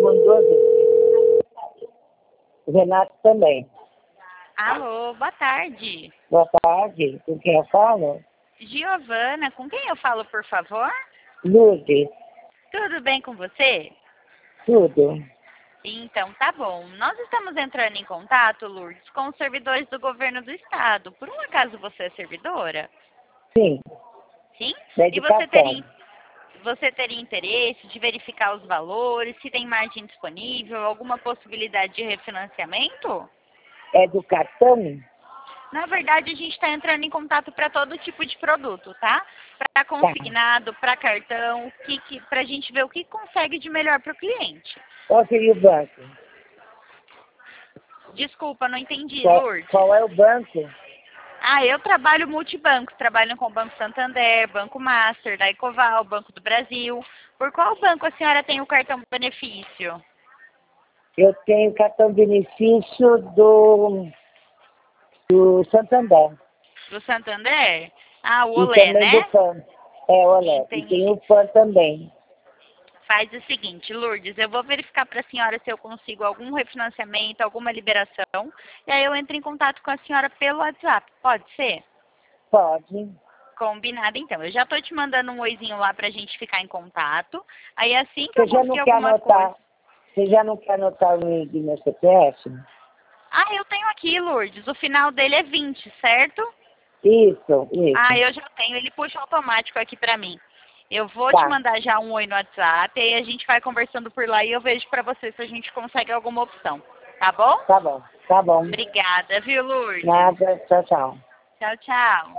O Renato também. Alô, boa tarde. Boa tarde. Com quem eu falo? Giovana, com quem eu falo, por favor? Lourdes. Tudo bem com você? Tudo. Então, tá bom. Nós estamos entrando em contato, Lourdes, com os servidores do governo do estado. Por um acaso você é servidora? Sim. Sim? Da E educação. você teria interesse de verificar os valores, se tem margem disponível, alguma possibilidade de refinanciamento? É do cartão? Na verdade, a gente está entrando em contato para todo tipo de produto, tá? Para Tá. consignado, para cartão, para a gente ver o que consegue de melhor para o cliente. Qual seria o banco? Desculpa, não entendi, Lourdes. Qual é o banco? Ah, eu trabalho multibanco, trabalho com o Banco Santander, Banco Master, da Ecoval, Banco do Brasil. Por qual banco a senhora tem o cartão benefício? Eu tenho cartão benefício do Santander. Do Santander? Ah, o E Olé, também do né? PAN. É, olha. E tem Entendi. o PAN também. Faz o seguinte, Lourdes, eu vou verificar para a senhora se eu consigo algum refinanciamento, alguma liberação, e aí eu entro em contato com a senhora pelo WhatsApp, pode ser? Pode. Combinado, então. Eu já estou te mandando um oizinho lá para a gente ficar em contato, aí assim que Você eu já conseguir não quer alguma coisa... anotar? Você já não quer anotar o meu do meu CPF? Ah, eu tenho aqui, Lourdes, o final dele é 20, certo? Isso, Ah, isso. eu já tenho, ele puxa automático aqui para mim. Eu vou te Tá, mandar já um oi no WhatsApp, e aí a gente vai conversando por lá e eu vejo para você se a gente consegue alguma opção, tá bom? tá bom, tá bom. Obrigada, viu, Lourdes? Nada, tchau, tchau. Tchau, tchau.